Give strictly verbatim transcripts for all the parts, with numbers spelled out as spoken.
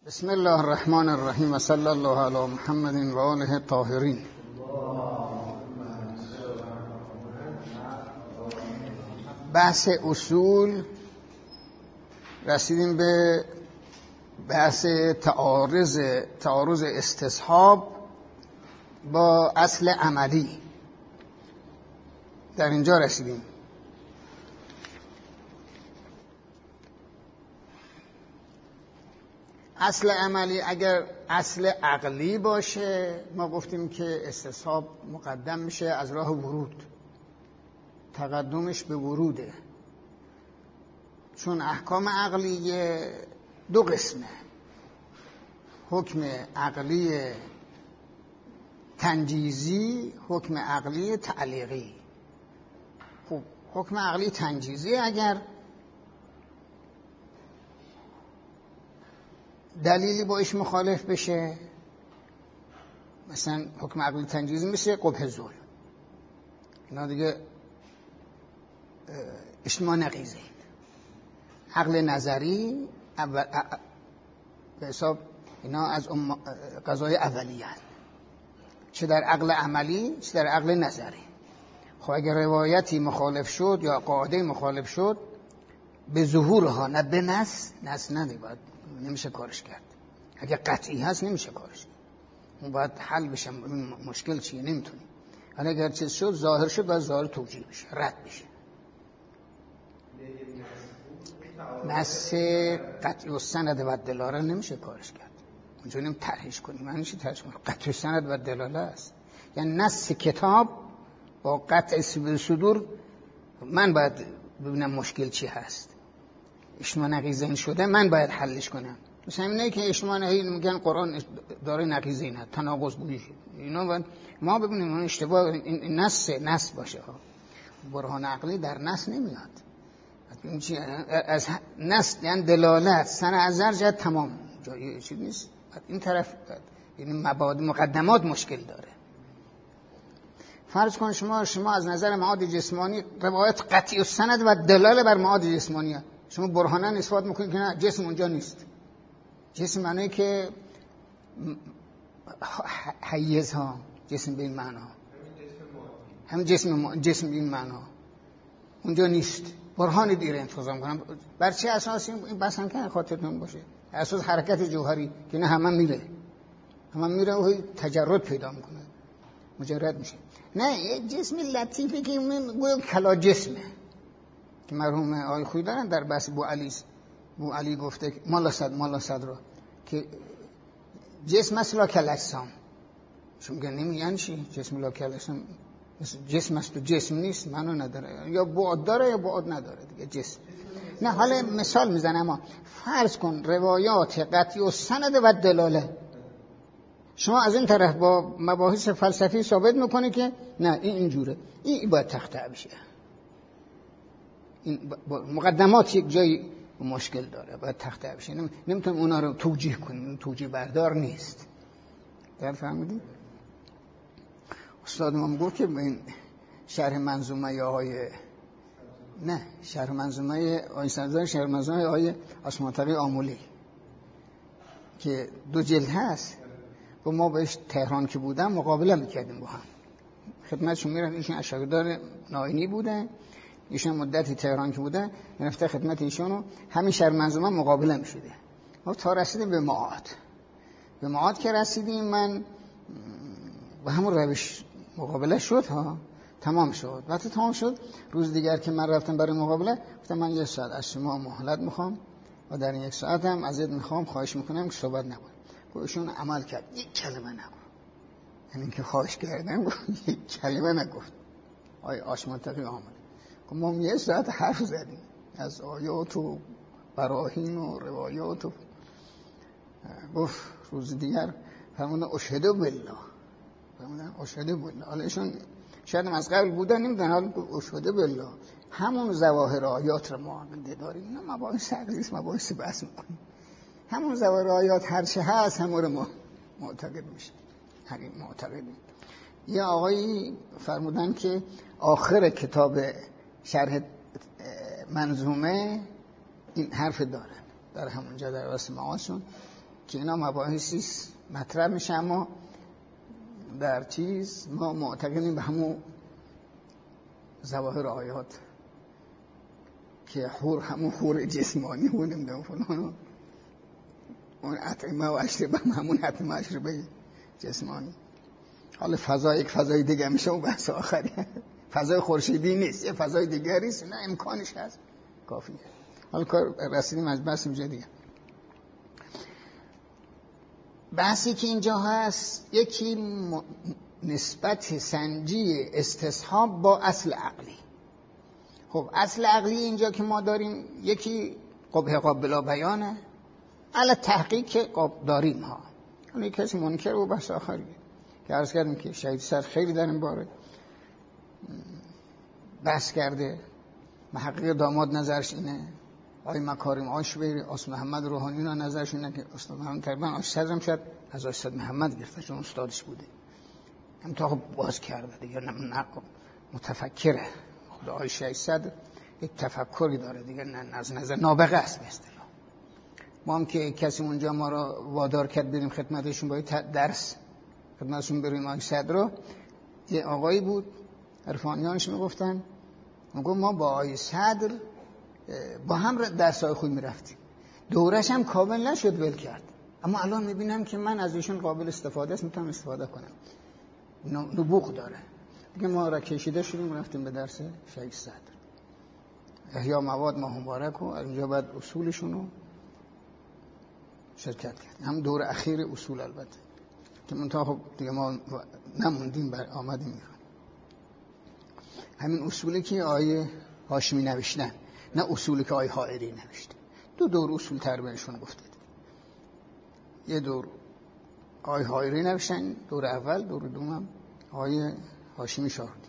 بسم الله الرحمن الرحیم و صلی الله علی محمد و آله الطاهرین. بحث اصول رسیدیم به بحث تعارض تعارض استصحاب با اصل عملی. در اینجا رسیدیم. اصل عملی اگر اصل عقلی باشه ما گفتیم که استصحاب مقدم میشه از راه ورود، تقدمش به وروده، چون احکام عقلیه دو قسمه: حکم عقلی تنجیزی، حکم عقلی تعلیقی. خب حکم عقلی تنجیزی اگر دلیلی باش مخالف بشه، مثلا حکم عقلی تنجیزی میشه قبح ظلم، اینا دیگه اجتماع نقیضه. عقل نظری اول به حساب اینا از قضای اولیه، چه در عقل عملی چه در عقل نظری. خب اگر روایتی مخالف شد یا قاعده مخالف شد به ظهورها، نه به نص، نص نده، باید نمیشه کارش کرد. اگه قطعی هست نمیشه کارش کرد، اون باید حل بشه. مشکل چیه؟ نمیتونی. حالا اگر چیز شد ظاهر شد باید ظاهر توجیه بشه، رد بشه. نص قطعی و سند و دلاله نمیشه کارش کرد. اونجا نمی طرحش کنی، من نمیشه طرحش کنم. قطعی و سند و دلاله است، یعنی نص کتاب با قطع صدور من باید ببینم مشکل چی هست. اجتماع نقیضین شده من باید حلش کنم. مثلا اینه که اجتماع نقیضین میگن قرآن داره نقیضین هست، تناقض گویی شد، اینا باید ما ببینیم اون اشتباه این نص نص باشه ها. برهان عقلی در نص نمیاد. از نص یعنی دلالت سن از نظر تمام جایی چیز نیست. این طرف یعنی مبادی مقدمات مشکل داره. فرض کن شما شما از نظر معاد جسمانی روایت قطعی و سند و دلاله بر معاد جسمانی، شما برهانا اثبات میکنید که نه جسم اونجا نیست. جسم معنی که حیز ها، جسم به این معنا، همین جسم جسم به این معنا اونجا نیست. برهان دیره انتظام کنم. بر چه اساس این بحث هم که خاطرتون باشه؟ اساس حرکت جوهری که نه همه میره همه میره و تجرد پیدا میکنه، مجرد میشه. نه یه جسم لطیفی که من گویا کلا جسمه که مرحوم آقای خویی دارن در بحث بو علی بو علی گفته مالا صد مالا صدرا که جسم است لا کل اجسام. شما میگن نمیگن چی؟ جسم لا کل اجسام جسم است و جسم نیست، معنی نداره، یا بعد داره یا بعد نداره دیگه جسم. نه حالا مثال میزنم، اما فرض کن روایات قطعی و سند و دلاله، شما از این طرف با مباحث فلسفی ثابت میکنه که نه این اینجوره، این باید تخطئ بشه. این مقدمات یک جایی مشکل داره، باید تخطئ بشه. نمیتونیم اونا رو توجیه کنیم، توجیه بردار نیست. در فهمیدید؟ استاد ما گفت که این شرح منظومه آقای نه شرح منظومه آقای سردار شرح منظومه آقای عاصم‌طاغی آملی که دو جلد هست و ما بهش تهران که بودم مقابله میکردیم با هم. خدمتشون میرم، ایشون اشاگردار ناینی بوده، ایشون مدتی تهران که بوده، میرفته خدمت ایشونو، همین شرح منظومه مقابله میشده. ما تا رسیدیم به معاد. به معاد که رسیدیم من با همون روش مقابله شد ها، تمام شد. وقتی تمام شد روز دیگر که من رفتم برای مقابله گفتم من یک ساعت از شما مهلت میخوام و در این یک ساعت هم ازت میخوام خواهش میکنم که صحبت نکن. ایشون عمل کرد، یک کلمه نگفت. یعنی که خواهش کردم گفت یک کلمه نگفت. آی عاصم‌طاغی آمد گفت ما یک ساعت حرف زدیم از آیات و براهین و روایات و گفت روز دیگر فرمودن اشهد بالله، فرمودن اشهد بالله. حالا ایشون شاید از قبل بودن نمیدونن، حالا اشهد بالله همون ظواهر آیات رو ما داریم. اینا مباحث حدیث مباحث بحث میکنیم، همون ظواهر آیات هر چه هست همون رو ما معتقد میشه. همین معتقدیم. یه آقایی فرمودن که آخر کتاب شرح منظومه این حرف دارن، در همونجا در واسه معاشون که اینا مباحثی مطرح میشه، اما در چیز ما معتقدیم به همون ظواهر آیات که حور همون حور جسمانی و نمیدونم فلان، اون اطعمه و اشربه همون اطعمه و اشربه جسمانی. حالا فضا یک فضای دیگه میشه و بحث آخری، فضای خورشیدی نیست، یه فضای دیگری است، نه امکانش هست، کافیه. حالا کار رسیدیم از بحث اینجا دیگه. بحثی که اینجا هست یکی م... نسبت سنجی استصحاب با اصل عقلی. خب اصل عقلی اینجا که ما داریم یکی قبح قابل بیانه، علی تحقیق که داریم ها. حالا کسی منکر و بحث آخریه که عرض کردیم که شهید سر خیلی در این باره بحث کرده. محقق داماد نظرش اینه، آقای مکارم آشوری، آس محمد روحانی اینا نظرش اینه که استاد محمد تقریبا آش صدرم شد از استاد محمد گرفته چون استادش بوده، هم تا خب باز کرده دیگه، نه متفکره. خدا آقای شهید صدر یک تفکری داره دیگه، نه از نظر نابغه است به اصطلاح. ما هم که کسی اونجا ما رو وادار کرد بریم خدمتشون با درس خدمتشون بریم آقای صدر رو، یه آقایی بود عرفانیانش میگفتن، میگو ما با آقای صدر با هم درسای خوب میرفتیم، دورش هم کامل نشد ول کرد، اما الان میبینم که من از ایشون قابل استفاده است، میتونم استفاده کنم، نبوغ داره دیگه. ما را کشیده شدیم رفتیم به درس شهید صدر احیا مواد ماه مبارک و اینجا بعد اصولشون رو شرکت کرد، هم دور اخیر اصول البته که منتها خب دیگه ما نموندیم بر آمدیم میخوام همین اصولی که آیه هاشمی نوشتن، نه اصولی که آیه حائری نوشته. دو دور اصول تربیهشون گفته، یه دور آیه حائری نوشتن دور اول، دور دوم آیه هاشمی شاهدی.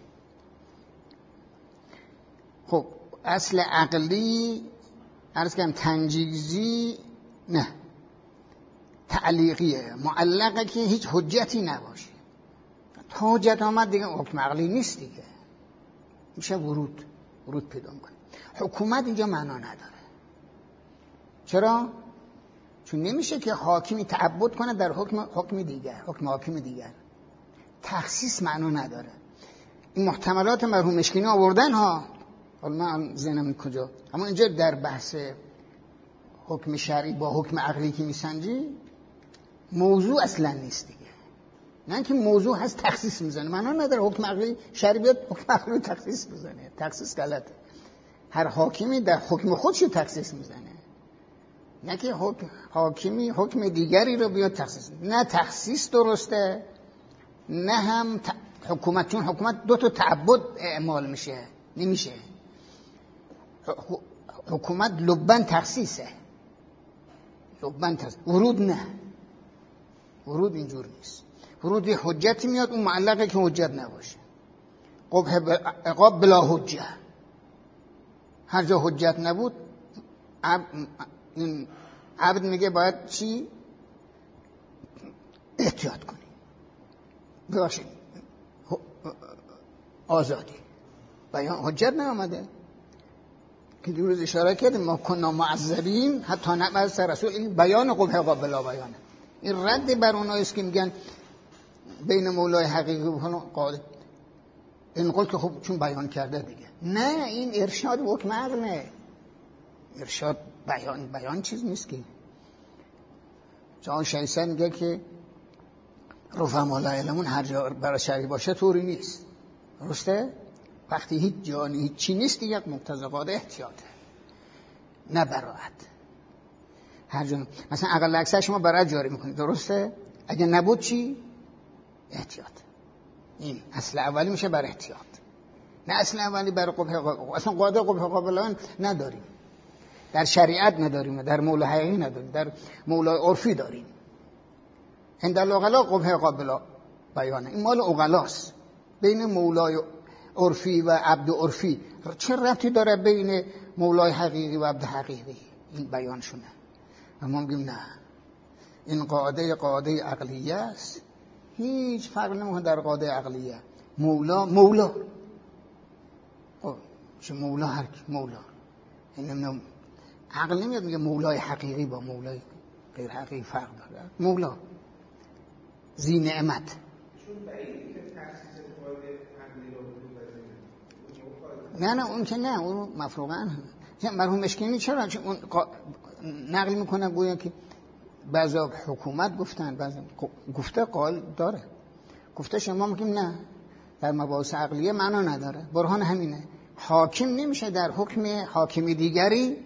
خب اصل عقلی عرض کنم تنجیزی نه، تعلیقیه، معلقه که هیچ حجتی نباشه. تا حجت آمد دیگه حکم عقلی نیست دیگه، میشه ورود ورود پیدا کنه. حکومت اینجا معنا نداره. چرا؟ چون نمیشه که حاکمی تعبد کنه در حکم حکم دیگر، حکم حاکم دیگر. تخصیص معنا نداره. این محتملات مرحوم مشکینی آوردن ها، حالا من ذهنم کجا، اما اینجا در بحث حکم شرعی با حکم عقلی که میسنجی موضوع اصلا نیست دیگه. نه که موضوع هست تخصیص میزنه، معنا نداره حکم عقلی شرعی بیاد حکم عقلی تخصیص بزنه، تخصیص غلطه. هر حاکمی در حکم خودش تخصیص میزنه، نه که حکم حاکمی حکم دیگری رو بیاد تخصیص. نه تخصیص درسته، نه هم ت... حکومت، چون حکومت دو تا تعبد اعمال میشه، نمیشه. حکومت لبن تخصیصه، لبن تخصیص. ورود نه، ورود اینجور نیست. ورود یه حجتی میاد، اون معلقه که حجت نباشه. قبح عقاب بلا حجه، هر جا حجت نبود عبد, این عبد میگه باید چی؟ احتیاط کنی، ببخشید آزادی. بیان حجت نیامده که دیروز اشاره کردیم ما کنا معذبین حتی نبعث رسول. این بیان قبح عقاب بلا بیانه. این رد بر اونایی است که میگن بین مولای حقیقی و قاعده این قول که خب چون بیان کرده دیگه. نه، این ارشاد حکم عقله. ارشاد بیان بیان چیز نیست که جان شایسته میگه که رفما لا علمون هر جا برای شرعی باشه طوری نیست. درسته؟ وقتی هیچ جانی هیچ چی نیست دیگه مقتضی قاعده احتیاطه، نه براعت. هر جا مثلا اقل اکثر شما براعت جاری میکنید، درسته؟ اگه نبود چی؟ احتیاط. این اصل اولی میشه بر احتیاط، نه اصل اولی بر قبح عقاب. اصلا قاعده قبح عقاب نداریم، در شریعت نداریم، در مولای حقیقی نداریم، در مولای عرفی داریم. عند العقلا قبح عقاب بیانه، این مال عقلاست. بین مولای عرفی و عبد عرفی چه ربطی داره بین مولای حقیقی و عبد حقیقی؟ این بیانشونه. اما میگیم نه، این قاعده قاعده عقلیه است، هیچ فرق نمیکنه در قاعده عقلیه. مولا مولا چه مولا هر کی مولا، این نمیدونم عقل نمیاد میگه مولای حقیقی با مولای غیر حقیقی فرق داره. مولا ذی نعمت نه نه اون که نه، اون مفروغاً مرحوم مشکینی چرا چون اون قا... نقل میکنه گویا که بعضی حکومت گفتن، بعضی گفته قال داره، گفته شما میگیم نه در مباحث عقلیه معنا نداره. برهان همینه، حاکم نمیشه در حکم حاکمی دیگری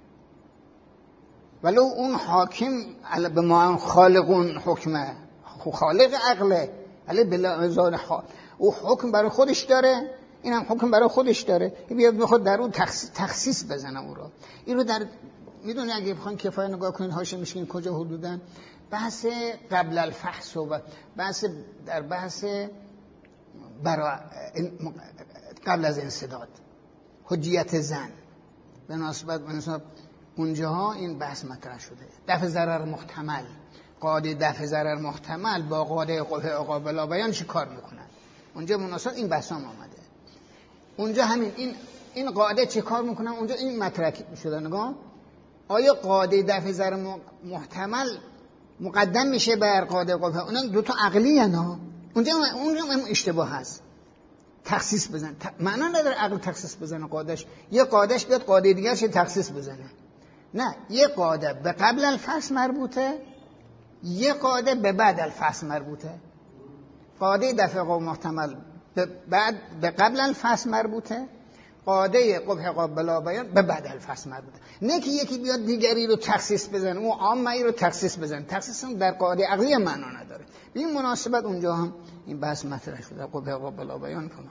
ولو اون حاکم به ما خالق اون حکمه، خالق عقله، ولی بلا ازال او حکم برای خودش داره، این هم حکم برای خودش داره، بیاد بخواد در اون تخصیص, تخصیص بزنه او رو. این رو در میدونی اگه بخواین کفایه نگاه کنین هاشم میشین کجا حدودن بحث قبل الفحص و بحث در بحث برا قبل از انسداد حجیت زن به مناسبت مناسبت اونجاها این بحث مطرح شده. دفع ضرر محتمل، قاعده دفع ضرر محتمل با قاعده قبح قابل بیان چی کار میکنن؟ اونجا مناسبت این بحث هم آمده. اونجا همین این این قاعده چی کار میکنن؟ اونجا این مطرح شده. نگاه آیا قاعده دفع ضرر محتمل مقدم میشه بر قاعده قبح؟ اون دو تا عقلی انا اونجا اونجا اشتباه هست. تخصیص بزن ت... معنا نداره عقل تخصیص بزنه قاعدش، یه قاعدش بیاد قاعده دیگرش تخصیص بزنه. نه، یه قاعده به قبل الفصل مربوطه، یه قاعده به بعد الفصل مربوطه. قاعده دفع محتمل به بعد به قبل الفصل مربوطه، قاعده قبح قابل بیان به بعد الفصل مربوطه. نه که یکی بیاد دیگری رو تخصیص بزنه، اون عامه رو تخصیص بزنه. تخصیص هم در قاعده عقلی معنا نداره. به این مناسبت اونجا هم این بحث مطرح شده قبح قابل بیان کنم.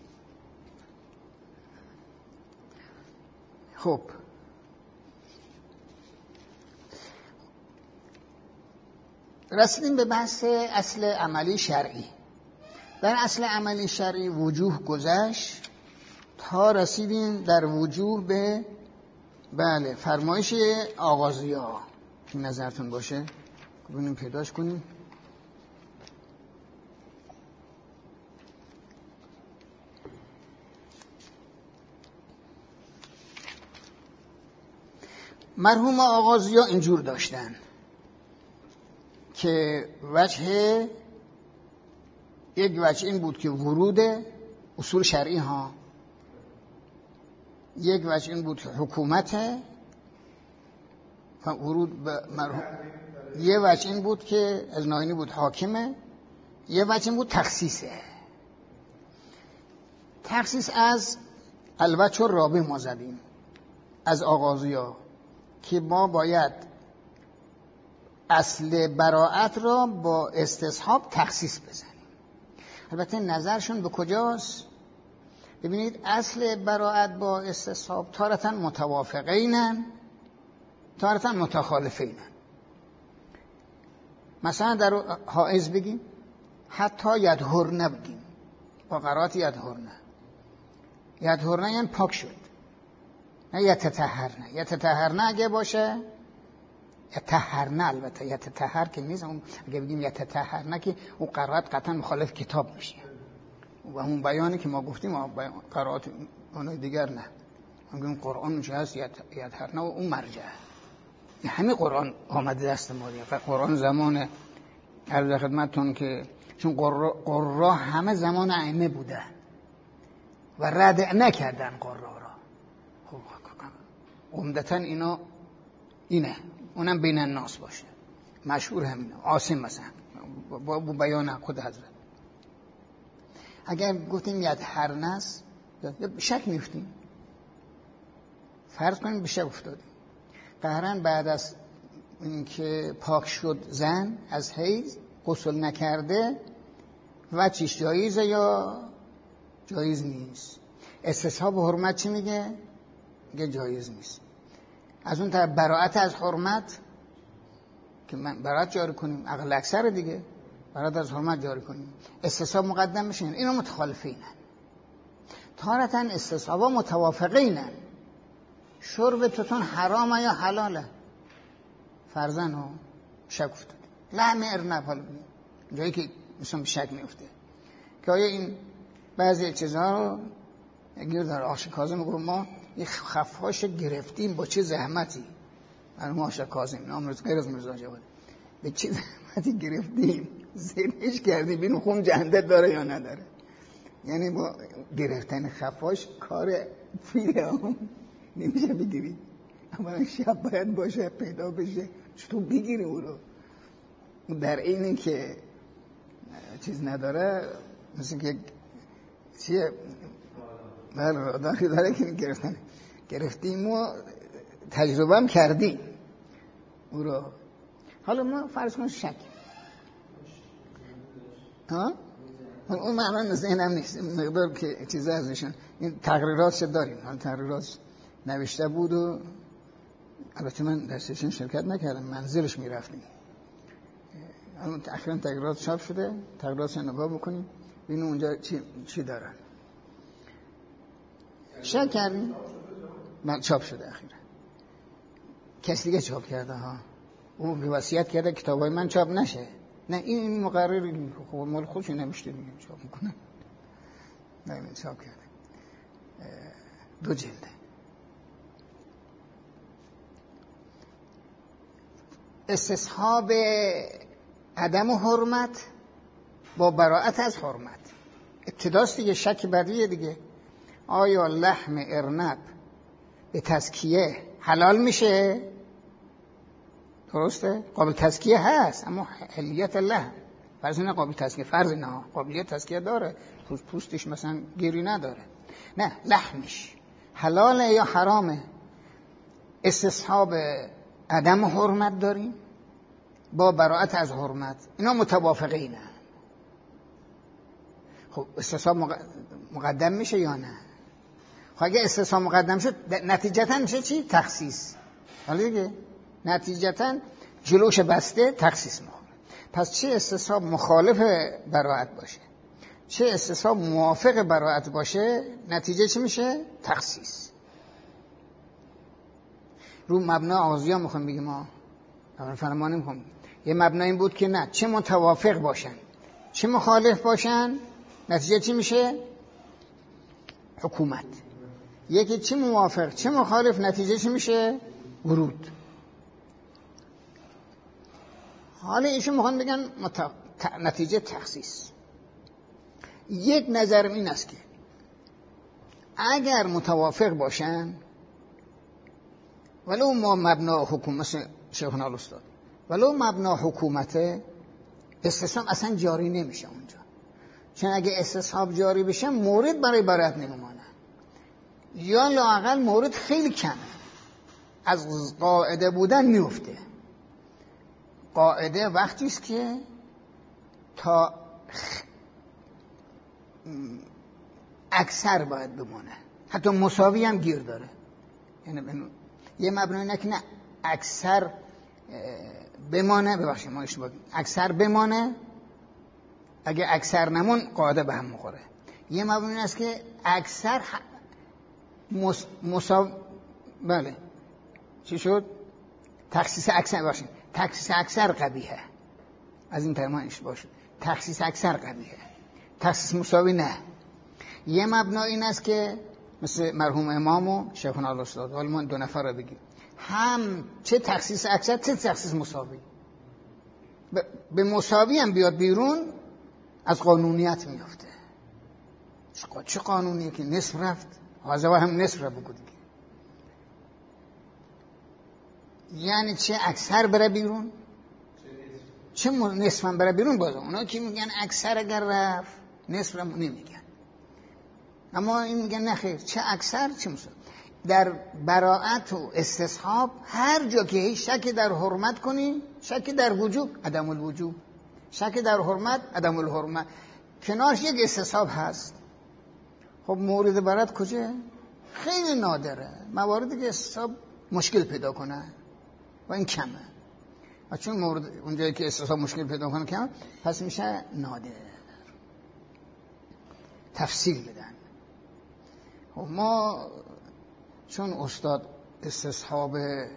خب رسیدیم به بحث اصل عملی شرعی. در اصل عملی شرعی وجوه گذشت تا رسیدیم در وجوه به بله فرمایش آغازیا که نظرتون باشه ببینیم پیداش کنیم. مرحوم آغازیا اینجور داشتن که وجه یک وجه این بود که ورود اصول شرعی ها، یک وجه این بود که حکومت ورود به مرحوم، یه وجه این بود که از ناینی بود حاکمه، یه وجه این بود تخصیصه. تخصیص از الوجه رابع ما زدیم از آغازیا که ما باید اصل براءت را با استصحاب تخصیص بزنیم. البته نظرشون به کجاست؟ ببینید اصل براءت با استصحاب تارتاً متوافقینن، تارتاً متخالفینن. مثلا در حائض بگیم حتی یدهرنه بگیم با قرائت یدهرنه. یدهرنه یعنی پاک شد، نه یتطهرنه. یتطهرنه اگه باشه یتطهرنه، البته یتطهر که نیست، اون اگه بگیم یتطهرنه که اون قرائت قطعا مخالف کتاب میشه و اون بیانی که ما گفتیم قرائت اونای دیگر نه. میگیم قرآن میشه هست یتطهرنه و اون مرجعه. همین قرآن آمده دست ما دیگه. قرآن زمان عرض خدمتتون که چون قرآن همه زمان ائمه بودن و رد نکردن قرآن را. خب عمدتاً اینا اینه، اونم بین الناس باشه، مشهور همینه. عاصم مثلا با بیان خود حضرت اگر گفتیم یدهرنه است شک میفتیم، فرض کنیم به شک افتادیم. قهرن بعد از اینکه پاک شد زن از حیض غسل نکرده و چیش جایزه یا جایز نیست. استصحاب حرمت چی میگه؟ میگه جایز نیست. از اون طرف براءت از حرمت که من براءت جاری کنیم، عقل اکثر دیگه براءت از حرمت جاری کنیم، استصحاب مقدم میشن. اینا متخالفینن. تارتاً استصحابا متوافقینن. شرب توتون حرامه یا حلاله؟ فرضاً ها شک افتاد. لحم ارنب حالا جایی که مثلا شک میفته که آیا این بعضی چیزها رو اگر در آش کاظم میگم ما یه خفهاش گرفتیم با چه زحمتی مرحوم آشا کاظم نام غیر از مرزا جواد به چی زحمتی گرفتیم زیرش کردیم ببین خون جندت داره یا نداره. یعنی با گرفتن خفاش کار فیله هم نمیشه بگیری، اما شب باید باشه پیدا بشه چطور بگیری او رو. در اینی که چیز نداره مثل که چیه بله راداری داره که گرفتن گرفتیم و تجربه هم کردیم او رو. حالا ما فرض کنیم شک ها اون معنا ذهنم نیست مقدار که چیزا ازشون این تقریراتش داریم. حالا تقریرات نوشته بود و البته من در سشن شرکت نکردم، منزلش میرفتیم. الان اخیراً تقریرات چاپ شده، تقریراتش نگاه بکنیم ببینیم اونجا چی چی دارن. شک کردیم من چاپ شده اخیراً. کسی دیگه چاپ کرده ها، اون وصیت کرده کتابای من چاپ نشه. نه این مقرر خب مال خودش نوشته دیگه چاپ میکنه. نه این چاپ کرده دو جلده. استصحاب عدم حرمت با براءت از حرمت. ابتداست دیگه، شک بدیه دیگه. آیا لحم ارنب به تزکیه حلال میشه؟ درسته؟ قابل تزکیه هست اما حلیت لحم فرض نه قابل تزکیه، فرض نه قابلیت تزکیه داره، پوستش مثلا گیری نداره. نه لحمش حلاله یا حرامه؟ استصحاب عدم حرمت داریم با براءت از حرمت، اینا متوافقینه. خب استصحاب مقدم میشه یا نه؟ خب اگه استصحاب مقدم شد نتیجتا میشه چی؟ تخصیص. حالا دیگه نتیجتا جلوش بسته تخصیص میخوره. پس چه استصحاب مخالف براءت باشه چه استصحاب موافق براءت باشه نتیجه چی میشه؟ تخصیص. رو مبنا آغازی ها میخوام بگیم ما فرمانی میخوام یه مبنا این بود که نه چه متوافق باشن چه مخالف باشن نتیجه چی میشه؟ حکومت. یکی چه موافق چه مخالف نتیجه چی میشه؟ ورود. حالا ایشون میخوان بگن مت... نتیجه تخصیص. یک نظر این است که اگر متوافق باشن ولو ما مبنا حکومت مثل شیخنا الاستاد ولو مبنا حکومته استصحاب اصلا جاری نمیشه اونجا، چون اگه استصحاب جاری بشه مورد برای براءت نمیمانه یا لااقل مورد خیلی کم از قاعده بودن میفته. قاعده وقتی است که تا اکثر باید بمانه، حتی مساوی هم گیر داره. یعنی یه مبنا اینه که نه اکثر بمانه، ببخشید ما اشتباه اکثر بمانه، اگه اکثر نمون قاعده به هم میخوره. یه مبنا این است که اکثر مس... مساوی بله چی شد؟ تخصیص اکثر باشین تخصیص اکثر قبیحه، از این ترمان اشتباه شد. تخصیص اکثر قبیحه، تخصیص مساوی نه. یه مبنا این است که مثل مرحوم امام و شیخنا الاستاد، حالا ما دو نفر رو بگیم، هم چه تخصیص اکثر چه تخصیص مساوی، به مساوی هم بیاد بیرون از قانونیت میافته. چه قانونیه که نصف رفت حاضر هم نصف را بگو دیگه. یعنی چه اکثر بره بیرون چه نصف هم بره بیرون. باز اونا که میگن اکثر اگر رفت نصف را نمیگن، اما این میگن نخیر چه اکثر چه مساوی. در براءت و استصحاب هر جا که هیچ شک در حرمت کنی، شک در وجوب عدم الوجوب، شک در حرمت عدم الحرمت، کنارش یک استصحاب هست. خب مورد براءت کجا؟ خیلی نادره، مواردی که استصحاب مشکل پیدا کنه و این کمه. و چون مورد اونجایی که استصحاب مشکل پیدا کنه کمه، پس میشه نادر. تفصیل بدن. خب ما چون استاد استصحاب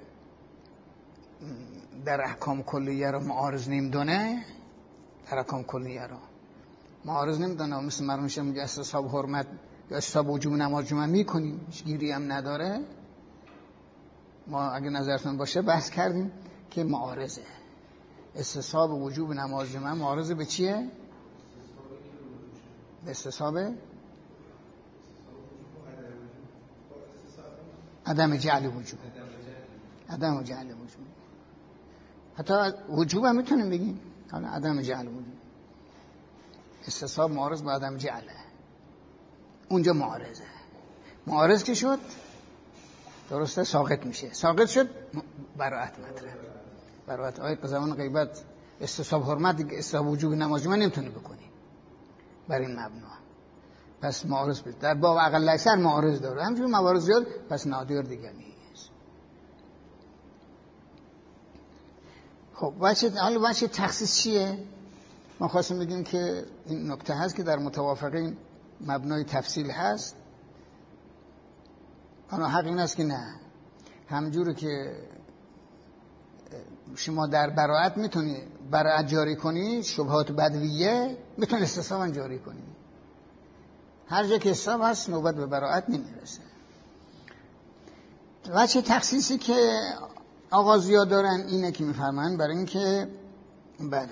در احکام کلیه رو معارض نمیدونه، در احکام کلیه رو معارض نمیدونه، مثل مرموشه میگه استصحاب حرمت یا استصحاب وجوب نماز جمعه میکنیم، هیچ گیری هم نداره. ما اگه نظرتون باشه بحث کردیم که معارضه استصحاب وجوب نماز جمعه معارضه به چیه؟ به استصحاب عدم جعل وجوب، عدم جعل وجوب. حتی وجوب هم میتونیم بگیم، حالا عدم جعل وجوب. استصحاب معارض با عدم جعله، اونجا معارضه. معارض که شد درسته ساقط میشه، ساقط شد براءت مطرح. براءت آیه زمان غیبت استصحاب حرمت دیگه استصحاب وجوب نماز جمعه نمیتونی بکنی بر این مبنا. پس معارض بید. در باب اقل اکثر معارض داره، همچنین موارد زیاد، پس نادر دیگه نیست. خب وجه حالا وجه تخصیص چیه؟ ما خواستیم بگیم که این نکته هست که در متوافقین مبنای تفصیل هست. اما حق این است که نه، همجوری که شما در براءت میتونی براءت جاری کنی، شبهات بدویه میتونی استصحاب جاری کنی. هر جا که استصحاب هست نوبت به براءت نمیرسه. وجه تخصیصی که آغازیا دارن اینه که میفرمایند برای اینکه بله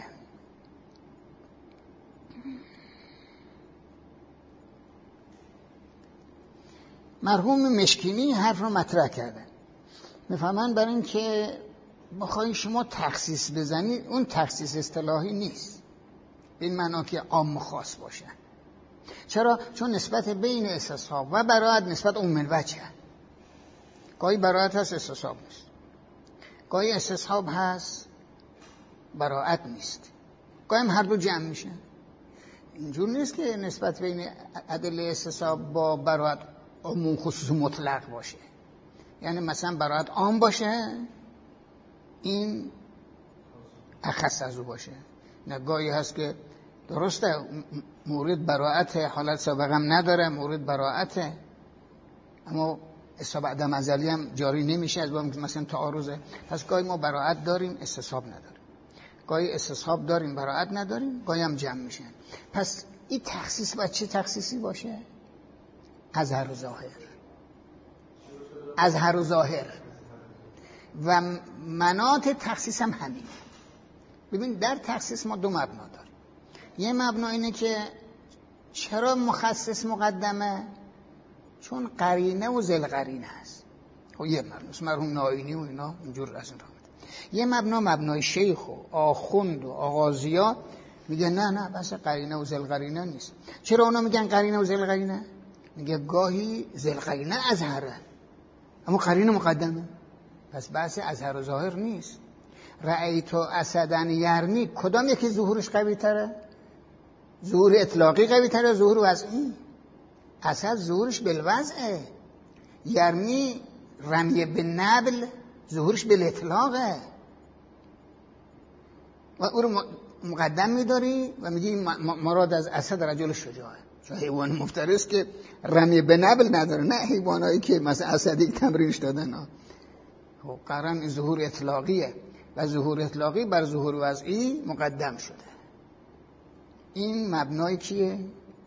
مرحوم مشکینی حرف رو مطرح کردن، میفهمن برای اینکه بخوایی شما تخصیص بزنی اون تخصیص اصطلاحی نیست به این معنا که عام خاص باشه. چرا؟ چون نسبت بین استصحاب و براءت نسبت عموم الوجه، گاهی براءت هست استصحاب نیست، گاهی استصحاب هست براءت نیست، گاهی هم هر دو جمع میشه. اینجور نیست که نسبت بین ادله استصحاب با براءت عموم خصوص مطلق باشه، یعنی مثلا براءت عام باشه این اخص از او باشه. نه، گاهی هست که درسته مورد براءت حالت سابقه هم نداره، مورد براءت اما استصحاب عدم ازلی هم جاری نمیشه از باب مثلا تعارضه. پس گاهی ما براءت داریم استصحاب نداریم، گاهی استصحاب داریم براءت نداریم، گاهی هم جمع میشن. پس این تخصیص باید چه تخصیصی باشه؟ اظهر و ظاهر، اظهر و ظاهر و مناط تخصیص هم همین. ببین در تخصیص ما دو مبنا داریم. یه مبنا اینه که چرا مخصص مقدمه؟ چون قرینه و ذل قرینه هست. خب یه مبنا مرحوم ناینی و اینا اینجور از این راه میده. یه مبنا مبنای شیخ و آخوند و آغازیا میگه نه نه بس قرینه و ذل قرینه نیست. چرا اونا میگن قرینه و ذل قرینه؟ میگه گاهی ذل قرینه اظهره اما قرینه مقدمه، پس بحث اظهر و ظاهر نیست. رأیتو اسدن یرمی کدام یکی ظهورش قوی تره؟ ظهور اطلاقی قوی تره، ظهور وضعی؟ اسد ظهورش بالوضعه، یرمی رمی به نبل ظهورش بالاطلاقه. و او رو مقدم میداری و میگی مراد از اسد رجل شجاعه، چون حیوان مفترس که رمی به نبل نداره، نه حیوانایی که مثلا اسدی تمرینش دادن ها. خب قرن این ظهور اطلاقیه و ظهور اطلاقی بر ظهور وضعی مقدم شده. این مبنای کیه؟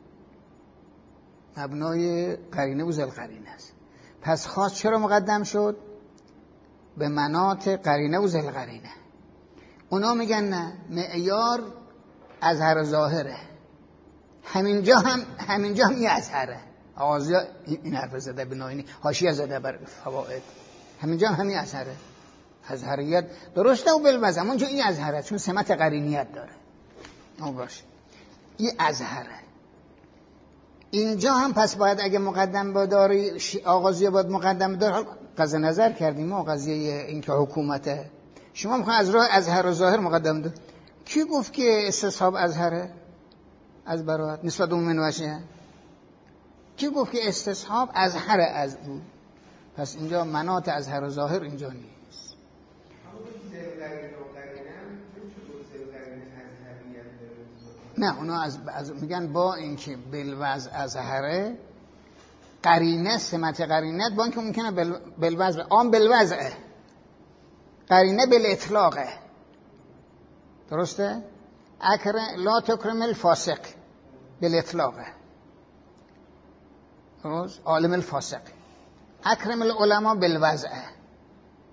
مبنای قرینه و ذل قرینه است. پس خاص چرا مقدم شد؟ به مناط قرینه و ذل قرینه. اونا میگن نه، معیار اظهر ظاهره، همینجا هم همینجا هم یه اظهره. آغازیا این حرف زده به ناینی، حاشیه زده بر فوائد، همینجا هم همین اظهره. اظهریت درسته و بالوضع، اما اونجا این اظهره چون سمت قرینیت داره. او باشه این اظهره. اینجا هم پس باید اگه مقدم بداری آغازیا باید مقدم بدار. قضا نظر کردیم ما قضیه این که حکومته، شما میخواین از راه اظهر و ظاهر مقدم دار. کی گفت که استصحاب اظهره از براءت نسبت اون منوشه؟ کی گفت که استصحاب اظهر از او؟ پس اینجا مناط اظهر و ظاهر اینجا نیست. نه اونا از, از میگن با اینکه بالوضع اظهره، قرینه سمت قرینت با اینکه ممکنه بل بالوضع عام بالوضعه، قرینه بالاطلاقه. درسته؟ اکرم لا تکرم الفاسق بالاطلاقه، درست؟ عالم الفاسق. اکرم العلماء بالوضعه،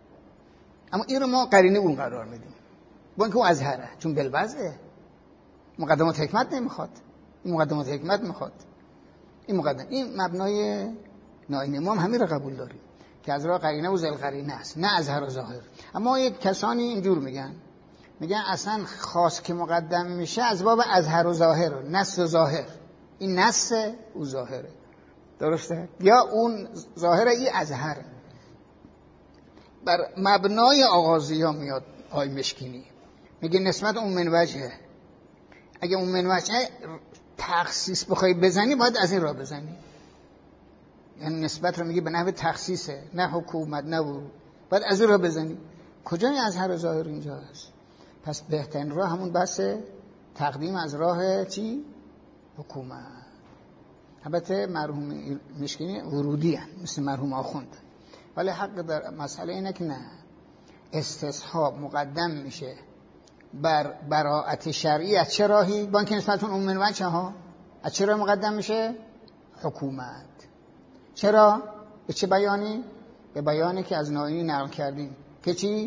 اما این رو ما قرینه اون قرار میدیم با اینکه اون ازهره، چون بلبزه مقدمات حکمت نمیخواد، این مقدمات حکمت میخواد. این مقدم این مبنای ناینه ما هم همین رو قبول داریم که از راه قرینه و ذل قرینه است، نه ازهر و ظاهر. اما یک کسانی اینجور میگن، میگن اصلا خاص که مقدم میشه از باب ازهر و ظاهر، نص و ظاهر، این نص او ظاهره، درسته؟ یا اون ظاهره ای ازهره. بر مبنای آغازی ها میاد آی مشکینی، میگه نسبت اون من وجهه. اگه اون من وجهه تخصیص بخوای بزنی باید از این راه بزنی، یعنی نسبت رو میگه به نحو تخصیصه، نه حکومت نه ورود، باید از این راه بزنی. کجای ازهر و ظاهر اینجا هست؟ پس بهترین راه همون بحث تقدیم از راه چی؟ حکومت. البته مرحوم مشکینی ورودی هست مثل مرحوم آخوند، ولی حق در مسئله اینه که نه، استصحاب مقدم میشه بر براءت شرعی. از چه راهی؟ با اینکه نسبتون اون من وجه ها، از چه راه مقدم میشه؟ حکومت. چرا؟ به چه بیانی؟ به بیانی که از ناینی نقل کردیم که چی؟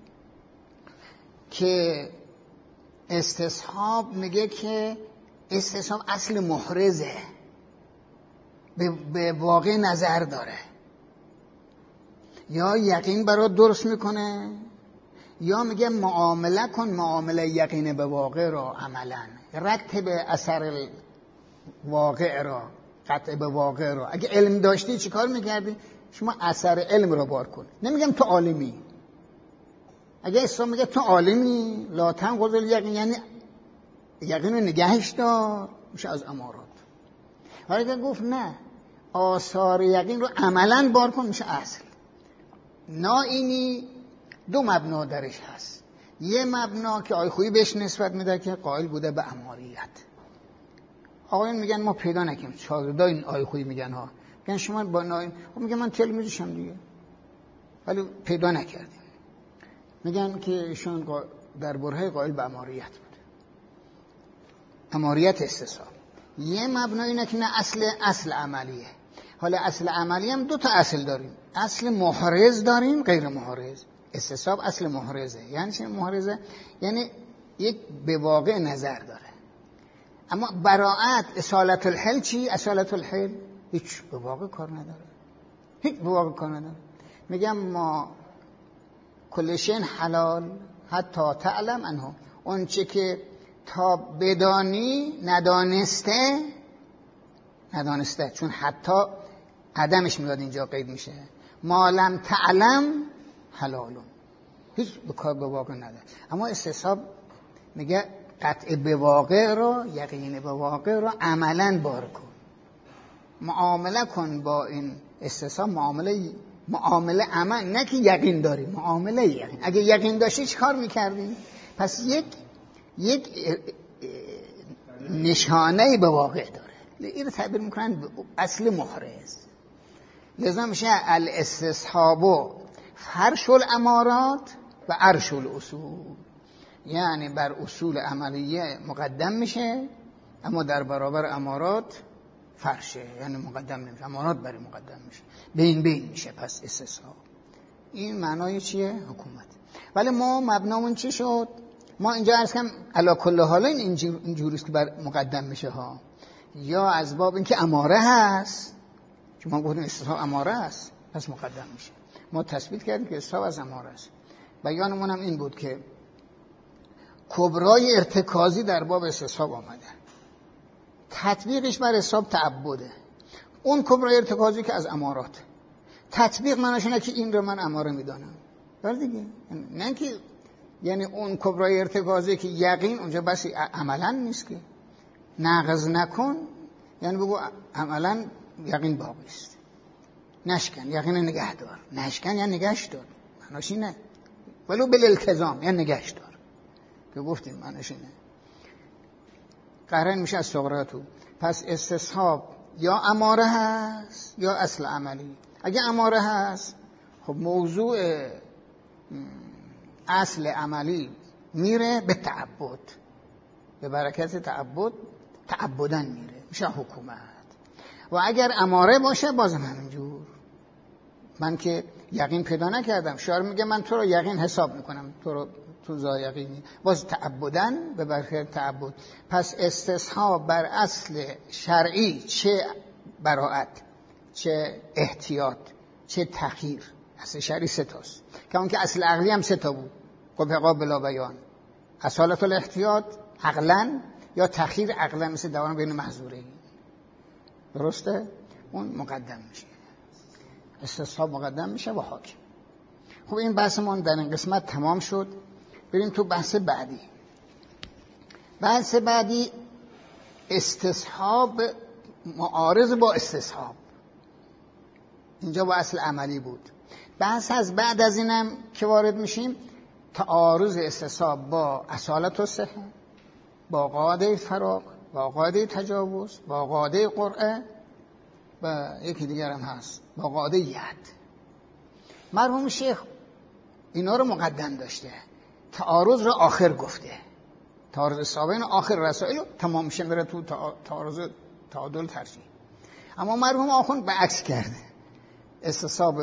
که استصحاب میگه که استصحاب اصل محرزه، به واقع نظر داره، یا یقین برات درست میکنه، یا میگه معامله کن معامله یقین به واقع را عملا، رد به اثر واقع را، قطع به واقع را. اگه علم داشتی چی کار میکردی؟ شما اثر علم را بار کن. نمیگم تو عالمی، اگه اسلام میگه تو عالمی لا تنقض الیقین، یعنی یقین رو نگهش دار، میشه از امارات. ولی اگه گفت نه، آثار یقین رو عملا بار کن، میشه اصل. ناینی دو مبنا درش هست. یه مبنا که آقای خویی بهش نسبت میده که قائل بوده به اماریت. آقایون میگن ما پیدا نکنیم، شاگردای این آقای خویی میگن ها، میگن شما با ناین، میگن من تلمیذشم دیگه، ولی پیدا نکردیم. میگن که ایشون در برهه قائل به اماریت بود، اماریت استصحاب. یه مبنا اینه که نه، اصل اصل عملیه. حالا اصل عملی هم دو تا اصل داریم، اصل محرز داریم، غیر محرز. استصحاب اصل محرزه. یعنی چه محرزه؟ یعنی یک به واقع نظر داره. اما براءت اصالت الحل چی؟ اصالت الحل هیچ به واقع کار نداره، هیچ به واقع کار نداره. میگم ما کل شین حلال حتی تعلم عنه، اون چه که تا بدانی ندانسته ندانسته، چون حتی عدمش میاد اینجا قید میشه، ما لم تعلم حلالون، هیچ به کار به واقع نداره. اما استصحاب میگه قطع به واقع رو، یقین به واقع رو عملاً بار کن، معامله کن با این استصحاب، معامله معامله عمل، نه که یقین داری، معامله یقین. اگه یقین داشتی چی کار میکردی؟ پس یک یک نشانه به واقع داره. این رو تعبیر میکنن اصل محرز. لذا میشه الاستصحاب فرش الامارات و عرش الاصول، یعنی بر اصول عملیه مقدم میشه، اما در برابر امارات فرشه، یعنی مقدم نمیشه، امارات برای مقدم میشه، بین بین میشه. پس استصحاب این معنای چیه؟ حکومت. ولی ما مبنامون چی شد؟ ما اینجا عرض کنم علی کل حال این اینجوریست که بر مقدم میشه ها، یا از باب اینکه اماره هست، چون ما گفتیم استصحاب اماره هست، پس مقدم میشه. ما تثبیت کردیم که استصحاب از اماره است. بیانمون هم این بود که کبرای ارتکازی در باب استصحاب آمده، تطبیقش بر استصحاب تعبده. اون کبرای ارتکازی که از امارات، تطبیق معناش اینه که این رو من اماره میدانم، بله دیگه، نه که یعنی اون کبرای ارتکازی که یقین اونجا بس عملا نیست که نقض نکن، یعنی بگو عملا یقین باقی است، نشکن یقین نگه دار، نشکن یعنی نگهش دار، معناش اینه، ولو بالالتزام یعنی نگهش دار که گفتیم معناش اینه. قرن میشه از صغراتو. پس استصحاب یا اماره هست یا اصل عملی. اگه اماره هست خب موضوع اصل عملی میره به تعبد، به برکت تعبد تعبدن میره، میشه حکومت. و اگر اماره باشه بازم همینجور، من که یقین پیدا نکردم. شاعر میگه من تو رو یقین حساب میکنم، تو رو تو زا یقینی، باز تعبدن به برخی تعبد. پس استصحاب بر اصل شرعی، چه براءت، چه احتیاط، چه تخییر، اصل شرعی سه تاست. که اون که اصل عقلی هم سه تا بود، قبحقا بلا بیان، اصالت الاحتیاط عقلا یا تخییر عقلا، مثل دوام بین محظورین. درسته؟ اون مقدم میشه، استصحاب مقدم میشه و حاکم. خب این بحثمون در این قسمت تمام شد. بریم تو بحث بعدی. بحث بعدی استصحاب معارض با استصحاب. اینجا با اصل عملی بود. بحث از بعد از اینم که وارد میشیم، تعارض استصحاب با اصالت و صحه، با قاعده فراق، با قاعده تجاوز، با قاعده قرعه و یکی دیگر هم هست با قاعده ید. مرحوم شیخ اینا رو مقدم داشته، تعارض رو آخر گفته. تعارض استصحابین آخر رسائل رو تمام میشه بره تو تعارض تعادل ترجیح. اما مرحوم آخوند به عکس کرده، استصحاب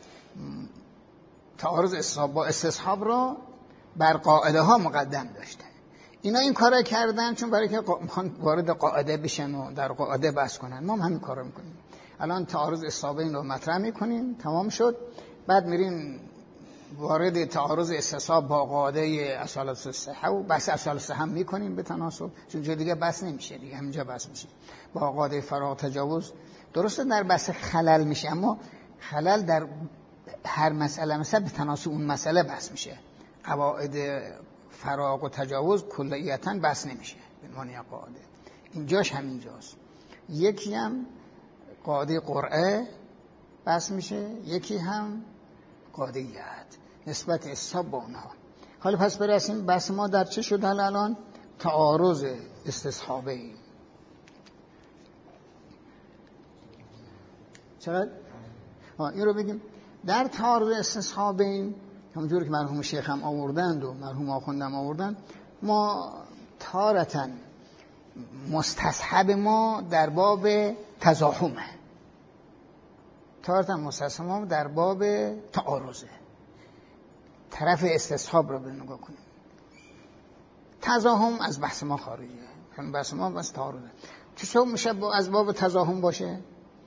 تعارض استصحاب با استصحاب رو بر قاعده ها مقدم داشته. اینا این کارا کردن چون برای که میخوان وارد قاعده بشن و در قاعده بحث کنن. ما هم همین کارو میکنیم. الان تعارض استصحابین رو مطرح میکنیم، تمام شد، بعد میریم وارد تعارض استصحاب با قاعده اصالت الصحه و بحث اصالت الصحه هم میکنیم به تناسب، چون جای دیگه بحث نمیشه دیگه، همینجا بحث میشه با قاعده فراق تجاوز. درسته در بحث خلل میشه، اما خلل در هر مسئله مثلا به تناسب اون مسئله بحث میشه. قواعد فراق و تجاوز کلیتاً بحث نمیشه به معنی قاعده. اینجاش همینجاست. یکی هم قاعده قرعه بحث میشه، یکی هم قاعده ید، نسبت استصحاب با اونها. حالا پس برسیم بحث ما در چه شد الان؟ تعارض استصحابین. چقدر؟ ها این رو بگیم. در تعارض استصحابین همونجوری که مرحوم شیخ هم آوردند و مرحوم آخوندم آوردند، ما تارتاً مستصحب ما در باب تزاحمه، تارتاً مستصحب ما در باب تعارضه. طرف استصحاب رو نگاه کنیم. تزاحم از بحث ما خارجه، همین بحث ما بس تعارضه. چطور میشه از باب تزاحم باشه؟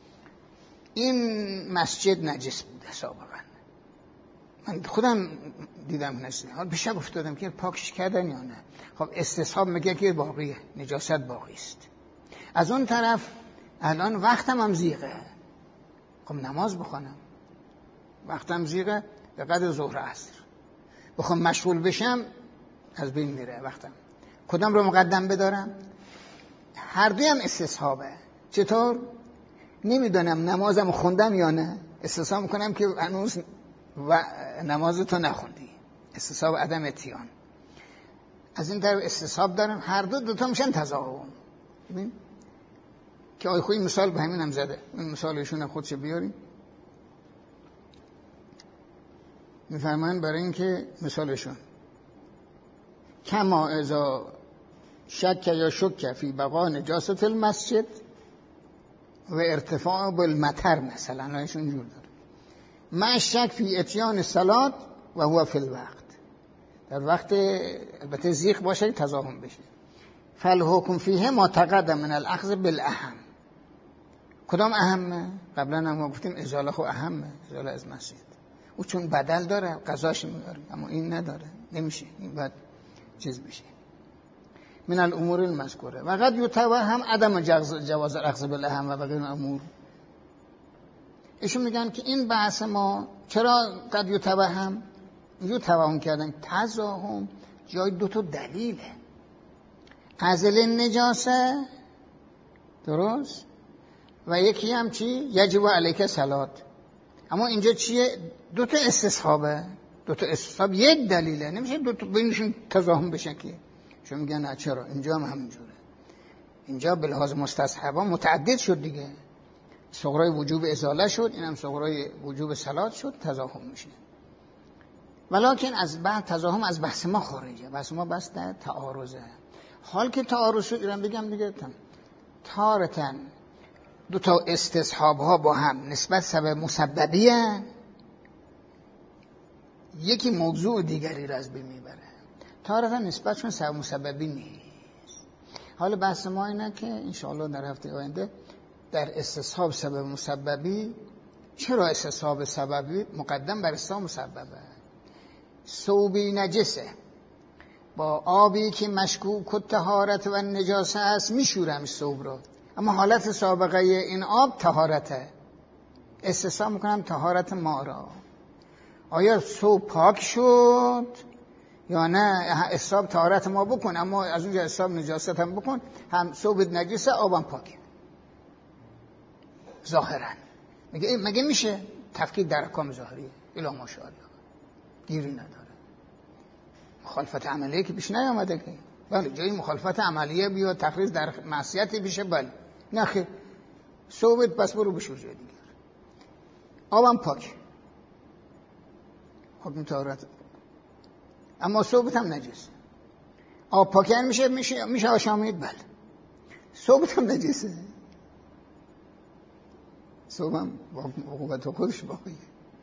این مسجد نجس بوده سابقا، من خودم دیدم نجس، حالا به شک افتادم که پاکش کردن یا نه. خب استصحاب میگه که باقیه، نجاست باقی است. از اون طرف الان وقتم هم زیغه، خب نماز بخونم، وقتم زیغه به قدر ظهر عصر، بخوام مشغول بشم از بین میره وقتم. کدام رو مقدم بدارم؟ هر دوی هم استصحابه. چطور؟ نمیدونم نمازم خوندم یا نه، استصحاب میکنم که هنوز و نمازتو نخوندی، استصحاب عدم اتیان. از این طرف استصحاب دارم، هر دو دوتا میشن تزاحم. ببین که آی خوی مثال به همین هم زده، این مثالشون خودش بیاریم. میفرمان برای این که مثالشون کما اذا شک یا شک فی بقا نجاست المسجد و ارتفاع بالمطر، مثلا ایشون جور داره ما شک فی اتیان صلات و هو فی الوقت، در وقت البته زیغ باشه تزاحم بشه. فالحکم فیه ما تقدم من الاخذ بالاهم. کدام اهمه؟ قبلا هم ما گفتیم ازاله خو اهمه، ازاله از مسجد، او چون بدل داره قضاش میاریم، اما این نداره، نمیشه، این بعد چیز بشه. من الامور المذکوره و قد یتوهم عدم جواز الاخذ بالاهم و بقیه امور. ایشون میگن که این بحث ما چرا قد یتوهم یتوهم کردن؟ تزاحم جای دو تا دلیله، ازل نجاسه درست و یکی هم چی؟ یجب علیک صلات. اما اینجا چیه؟ دو تا استصحابه، دو تا استصحاب یک دلیله، نمیشه دو تا بینشون تزاحم بشه که. چون میگن نه چرا؟ اینجا هم همینجوره، اینجا به لحاظ مستصحبا متعدد شد دیگه، صغرای وجوب ازاله شد، اینم صغرای وجوب صلات شد، تزاحم میشه. ولکن از بعد تزاحم از بحث ما خارجه، بحث ما بس در تعارضه. حال که تعارض شد ایران بگم دیگه تارتن دو تا استصحاب ها با هم نسبت سبب مسببی هن. یکی موضوع دیگری را از بین میبره. تارتا نسبتشون سبب مسببی نیست. حالا بحث ما اینه که انشاءالله در هفته آینده در استصحاب سبب مسببی، چرا استصحاب سببی مقدم بر استصحاب مسببه؟ ثوبی نجسه با آبی که مشکوک الطهارت و نجاسه است میشورم ثوب رو، اما حالت سابقه این آب طهارته، استصحاب میکنم طهارت ما را. آیا ثوب پاک شد یا نه؟ استصحاب طهارت ما بکن، اما از اونجا استصحاب نجاست هم بکن، هم ثوب نجسه آبم پاکه. ظاهرا میگه مگه میشه تفکیک در احکام ظاهریه؟ الا ماشاءالله گیری نداره. مخالفت عملیه که پیش نیامده که بله جایی مخالفت عملیه بیاد تخریص در معصیتی بشه، بله نه خیر، ثوبت پس برو بشور جای دیگر، آبم پاک، حکم طهارت، اما ثوبت هم نجس. آب پاکن میشه میشه میشه آشامید، بله ثوبت هم نجسه، ثوبم عقوبت خودش باقیه.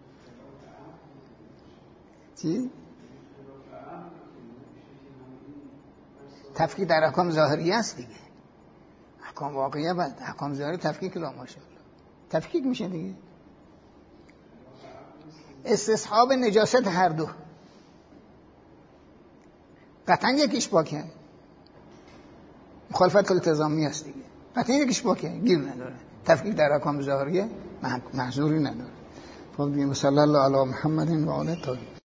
چی؟ تفکیک در احکام ظاهری است دیگه، احکام واقعیه بعد احکام ظاهری تفکیک لا ماشاءالله تفکیک میشه دیگه. استصحاب نجاست هر دو قطعا یکیش پاکه، مخالفت التزامی است دیگه، قطعا یکیش پاکه، گیر نداره. تفکیک در احکام ظاهریه محظوری نداره. خب بیم صلی الله علی محمد و آله طاهرین.